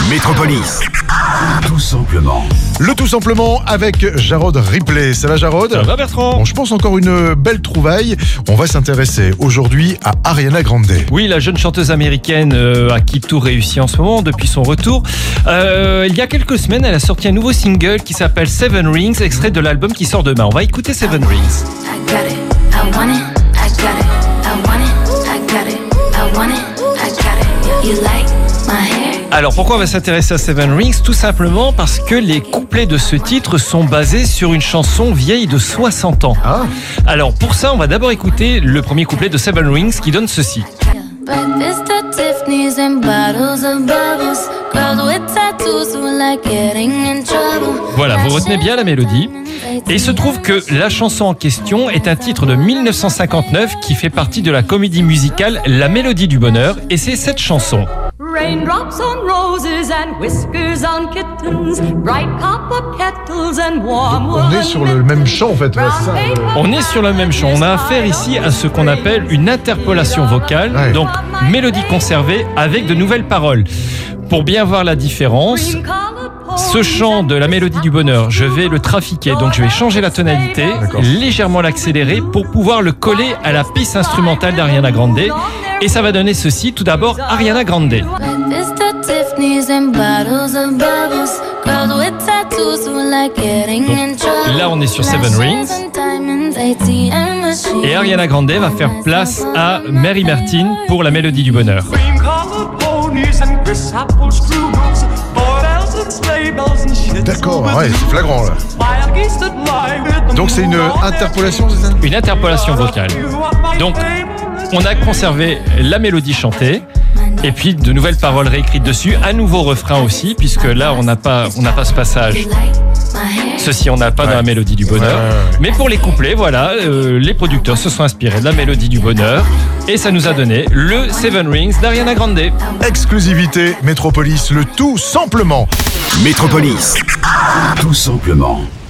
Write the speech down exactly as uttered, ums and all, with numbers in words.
Métropolis. Tout simplement. Le tout simplement avec Jarod Ripley. Ça va Jarod ? Ça va Bertrand ? Bon, je pense encore une belle trouvaille. On va s'intéresser aujourd'hui à Ariana Grande. Oui, la jeune chanteuse américaine euh, à qui tout réussit en ce moment depuis son retour. Euh, il y a quelques semaines, elle a sorti un nouveau single qui s'appelle Seven Rings, extrait de l'album qui sort demain. On va écouter Seven Rings. I got it, I want it, I got it, I want it, I got it, I want it, I got it. You like my hair? Alors pourquoi on va s'intéresser à Seven Rings ? Tout simplement parce que les couplets de ce titre sont basés sur une chanson vieille de soixante ans. Ah. Alors pour ça, on va d'abord écouter le premier couplet de Seven Rings qui donne ceci. Breakfast at Tiffany's and bottles of bubbles. Girls with tattoos who like getting in trouble. Voilà, vous retenez bien la mélodie. Et il se trouve que la chanson en question est un titre de dix-neuf cent cinquante-neuf qui fait partie de la comédie musicale La Mélodie du Bonheur. Et c'est cette chanson. Raindrops on roses and whiskers on kittens, bright copper kettles and warm On est sur le même chant en fait. Ouais, c'est ça. On est sur le même chant. On a affaire ici à ce qu'on appelle une interpolation vocale, Ouais. donc mélodie conservée avec de nouvelles paroles. Pour bien voir la différence, ce chant de La Mélodie du Bonheur, je vais le trafiquer, donc je vais changer la tonalité, D'accord. légèrement l'accélérer pour pouvoir le coller à la piste instrumentale d'Ariana Grande. Et ça va donner ceci, tout d'abord Ariana Grande. Breakfast at Tiffany's and bottles of bubbles. Girls with tattoos who like getting in trouble. Là, on est sur Seven Rings. Et Ariana Grande va faire place à Mary Martin pour La Mélodie du Bonheur. Cream colored ponies and Chris apple strudels, doorbells and sleigh bells and shit. D'accord, ouais, c'est flagrant là. Wild geese that lie with the Donc c'est une moon on their interpolation, c'est ça ? Une interpolation vocale. You are my Donc, favorite. on a conservé la mélodie chantée et puis de nouvelles paroles réécrites dessus, un nouveau refrain aussi, puisque là on n'a pas, on n'a pas ce passage. Ceci on n'a pas dans La Mélodie du Bonheur. Ouais, ouais, ouais. Mais pour les couplets, voilà, euh, les producteurs se sont inspirés de La Mélodie du Bonheur et ça nous a donné le Seven Rings d'Ariana Grande. Exclusivité Métropolis, le tout simplement. Métropolis. Tout simplement.